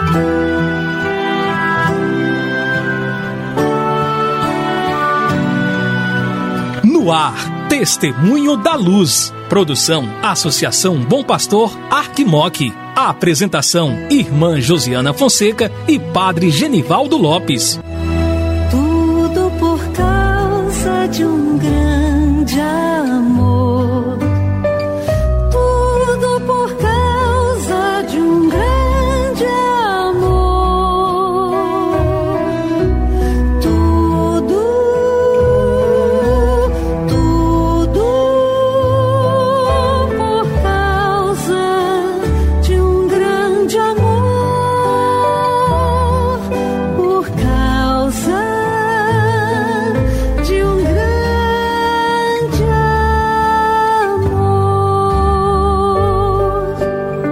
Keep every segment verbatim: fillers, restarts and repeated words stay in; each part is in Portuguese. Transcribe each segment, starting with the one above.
No ar, Testemunho da Luz. Produção, Associação Bom Pastor Arquimoc. A apresentação, Irmã Josiana Fonseca e Padre Genivaldo Lopes. Tudo por causa de um grande amor. Tudo por causa de um grande amor. Tudo, tudo por causa de um grande amor. Por causa de um grande amor.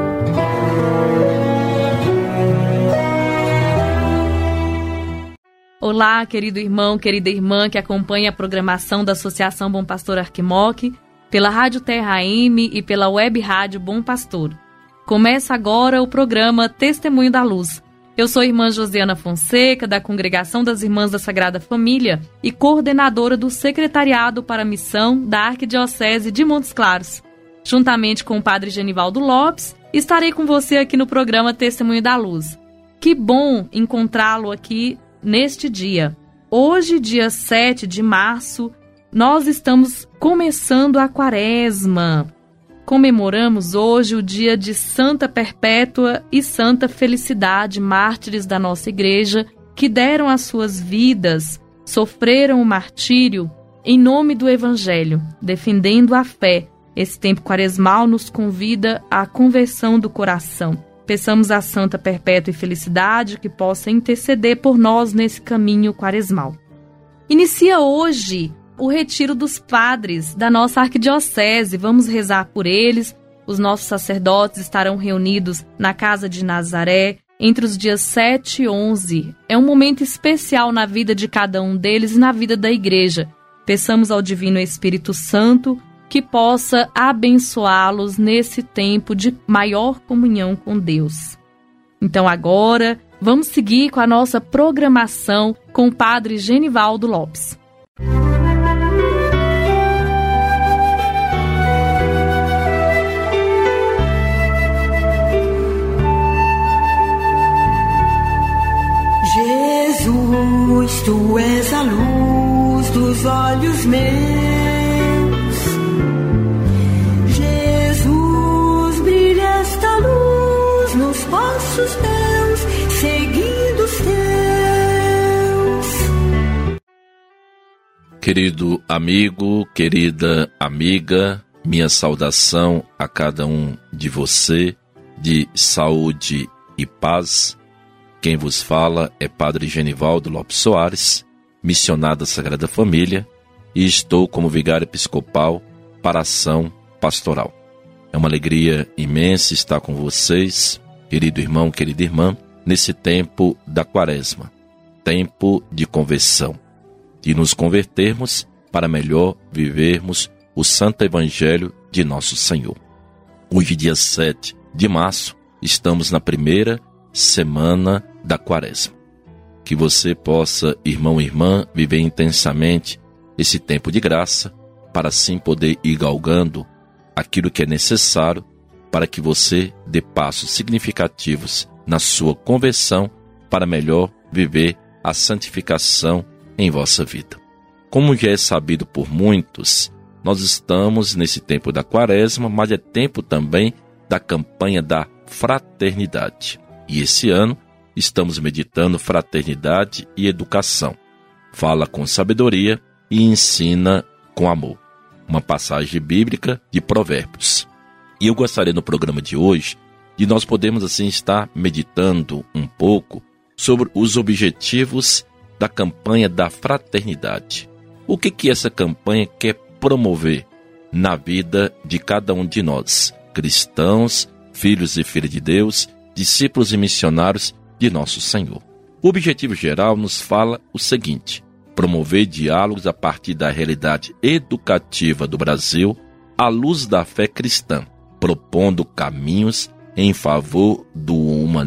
Olá, querido irmão, querida irmã que acompanha a programação da Associação Bom Pastor Arquimoc, pela Rádio Terra A M e pela Web Rádio Bom Pastor. Começa agora o programa Testemunho da Luz. Eu sou a irmã Josiana Fonseca, da Congregação das Irmãs da Sagrada Família e coordenadora do Secretariado para a Missão da Arquidiocese de Montes Claros. Juntamente com o Padre Genivaldo Lopes, estarei com você aqui no programa Testemunho da Luz. Que bom encontrá-lo aqui neste dia. Hoje, dia sete de março, nós estamos começando a Quaresma. Comemoramos hoje o dia de Santa Perpétua e Santa Felicidade, mártires da nossa igreja, que deram as suas vidas, sofreram o martírio em nome do Evangelho, defendendo a fé. Esse tempo quaresmal nos convida à conversão do coração. Peçamos a Santa Perpétua e Felicidade que possa interceder por nós nesse caminho quaresmal. Inicia hoje o retiro dos padres da nossa arquidiocese. Vamos rezar por eles. Os nossos sacerdotes estarão reunidos na Casa de Nazaré entre os dias sete e onze. É um momento especial na vida de cada um deles e na vida da igreja. Peçamos ao Divino Espírito Santo que possa abençoá-los nesse tempo de maior comunhão com Deus. Então agora, vamos seguir com a nossa programação com o Padre Genivaldo Lopes. Jesus, tu és a luz dos olhos meus. Nos passos teus, seguindo os teus. Querido amigo, querida amiga, minha saudação a cada um de você, de saúde e paz. Quem vos fala é Padre Genivaldo Lopes Soares, missionário da Sagrada Família, e estou como vigário episcopal para a ação pastoral. É uma alegria imensa estar com vocês, querido irmão, querida irmã, nesse tempo da Quaresma, tempo de conversão, de nos convertermos para melhor vivermos o Santo Evangelho de nosso Senhor. Hoje, dia sete de março, estamos na primeira semana da Quaresma. Que você possa, irmão e irmã, viver intensamente esse tempo de graça, para assim poder ir galgando aquilo que é necessário para que você dê passos significativos na sua conversão para melhor viver a santificação em vossa vida. Como já é sabido por muitos, nós estamos nesse tempo da Quaresma, mas é tempo também da campanha da fraternidade. E esse ano estamos meditando fraternidade e educação. Fala com sabedoria e ensina com amor. Uma passagem bíblica de Provérbios. E eu gostaria no programa de hoje de nós podermos assim estar meditando um pouco sobre os objetivos da campanha da fraternidade. O que que essa campanha quer promover na vida de cada um de nós, cristãos, filhos e filhas de Deus, discípulos e missionários de nosso Senhor. O objetivo geral nos fala o seguinte: promover diálogos a partir da realidade educativa do Brasil à luz da fé cristã, propondo caminhos em favor do humanismo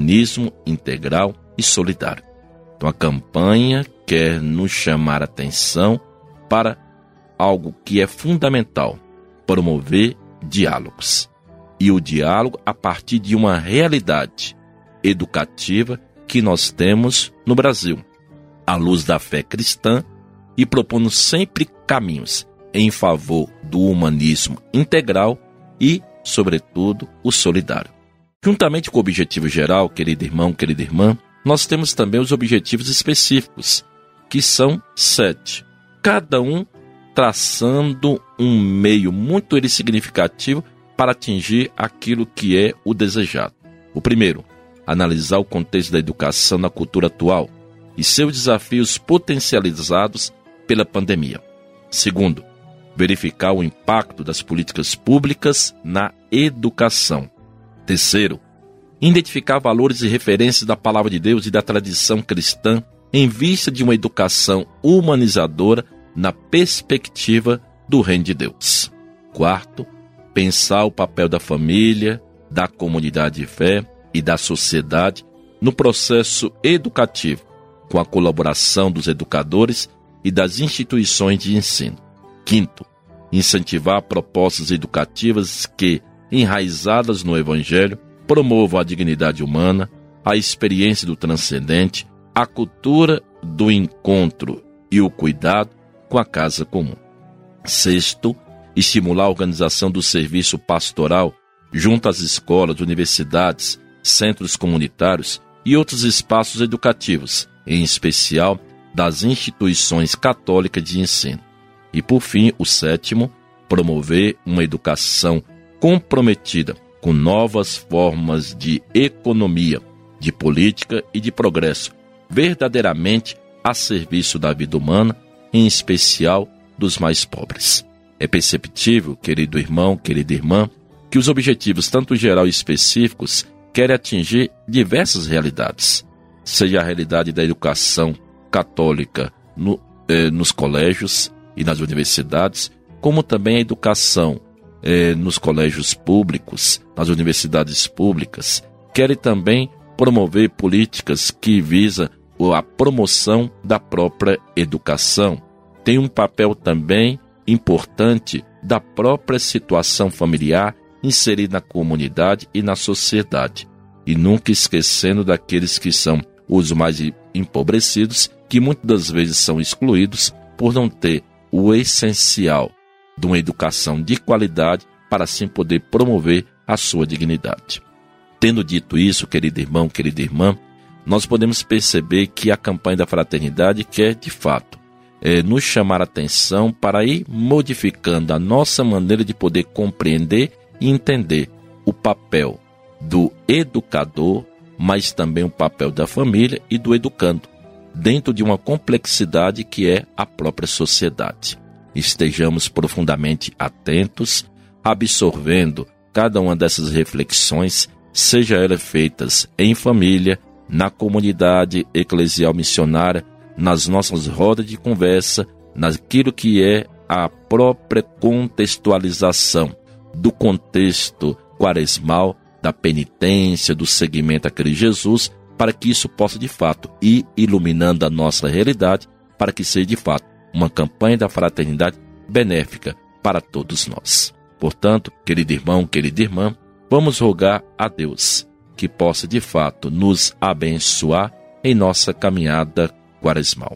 humanismo integral e solidário. Então a campanha quer nos chamar a atenção para algo que é fundamental: promover diálogos. E o diálogo a partir de uma realidade educativa que nós temos no Brasil, à luz da fé cristã, e propondo sempre caminhos em favor do humanismo integral e, sobretudo, o solidário. Juntamente com o objetivo geral, querido irmão, querida irmã, nós temos também os objetivos específicos, que são sete, cada um traçando um meio muito significativo para atingir aquilo que é o desejado. O primeiro, analisar o contexto da educação na cultura atual e seus desafios potencializados pela pandemia. Segundo, verificar o impacto das políticas públicas na educação. Terceiro, identificar valores e referências da palavra de Deus e da tradição cristã em vista de uma educação humanizadora na perspectiva do reino de Deus. Quarto, pensar o papel da família, da comunidade de fé e da sociedade no processo educativo, com a colaboração dos educadores e das instituições de ensino. Quinto, incentivar propostas educativas que, enraizadas no Evangelho, promovam a dignidade humana, a experiência do transcendente, a cultura do encontro e o cuidado com a casa comum. Sexto, estimular a organização do serviço pastoral junto às escolas, universidades, centros comunitários e outros espaços educativos, em especial das instituições católicas de ensino. E, por fim, o sétimo, promover uma educação comprometida com novas formas de economia, de política e de progresso, verdadeiramente a serviço da vida humana, em especial dos mais pobres. É perceptível, querido irmão, querida irmã, que os objetivos, tanto geral e específicos, querem atingir diversas realidades, seja a realidade da educação católica no, eh, nos colégios e nas universidades, como também a educação eh, nos colégios públicos, nas universidades públicas. Querem também promover políticas que visam a promoção da própria educação. Tem um papel também importante da própria situação familiar inserida na comunidade e na sociedade, e nunca esquecendo daqueles que são os mais empobrecidos, que muitas das vezes são excluídos por não ter o essencial de uma educação de qualidade para assim poder promover a sua dignidade. Tendo dito isso, querido irmão, querida irmã, nós podemos perceber que a campanha da fraternidade quer, de fato, é, nos chamar a atenção para ir modificando a nossa maneira de poder compreender e entender o papel do educador, mas também o papel da família e do educando, dentro de uma complexidade que é a própria sociedade. Estejamos profundamente atentos, absorvendo cada uma dessas reflexões, seja elas feitas em família, na comunidade eclesial missionária, nas nossas rodas de conversa, naquilo que é a própria contextualização do contexto quaresmal, da penitência, do seguimento àquele Jesus, para que isso possa de fato ir iluminando a nossa realidade, para que seja de fato uma campanha da fraternidade benéfica para todos nós. Portanto, querido irmão, querida irmã, vamos rogar a Deus que possa de fato nos abençoar em nossa caminhada quaresmal.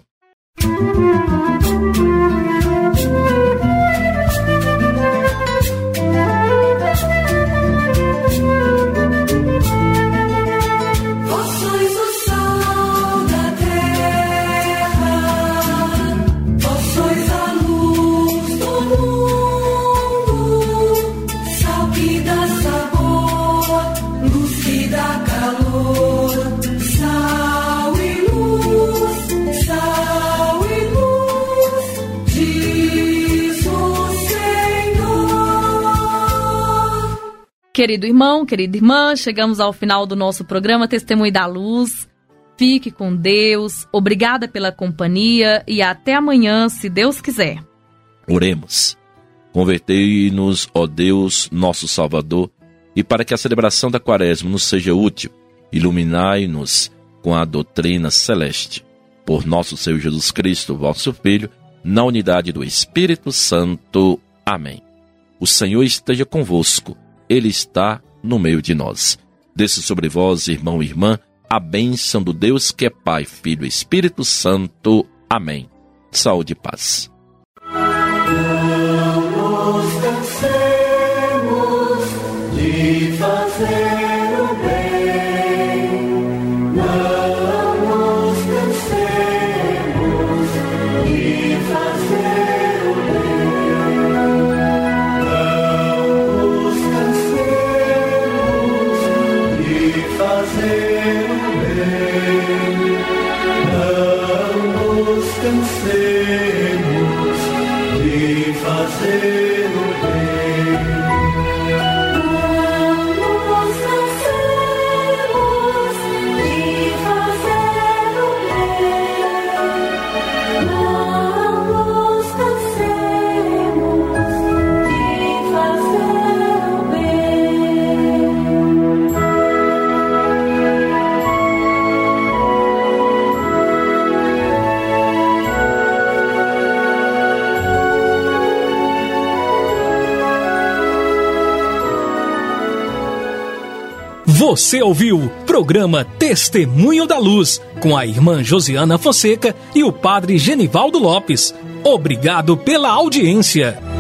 Querido irmão, querida irmã, chegamos ao final do nosso programa Testemunho da Luz. Fique com Deus, obrigada pela companhia e até amanhã, se Deus quiser. Oremos. Convertei-nos, ó Deus, nosso Salvador, e para que a celebração da Quaresma nos seja útil, iluminai-nos com a doutrina celeste. Por nosso Senhor Jesus Cristo, vosso Filho, na unidade do Espírito Santo. Amém. O Senhor esteja convosco, Ele está no meio de nós. Desça sobre vós, irmão e irmã, a bênção do Deus que é Pai, Filho e Espírito Santo. Amém. Saúde e paz. Não nos cansemos de fazer o bem, não nos cansemos de fazer o bem, não nos cansemos de fazer o bem, não nos cansemos de fazer o bem. Você ouviu programa Testemunho da Luz, com a irmã Josiana Fonseca e o padre Genivaldo Lopes. Obrigado pela audiência.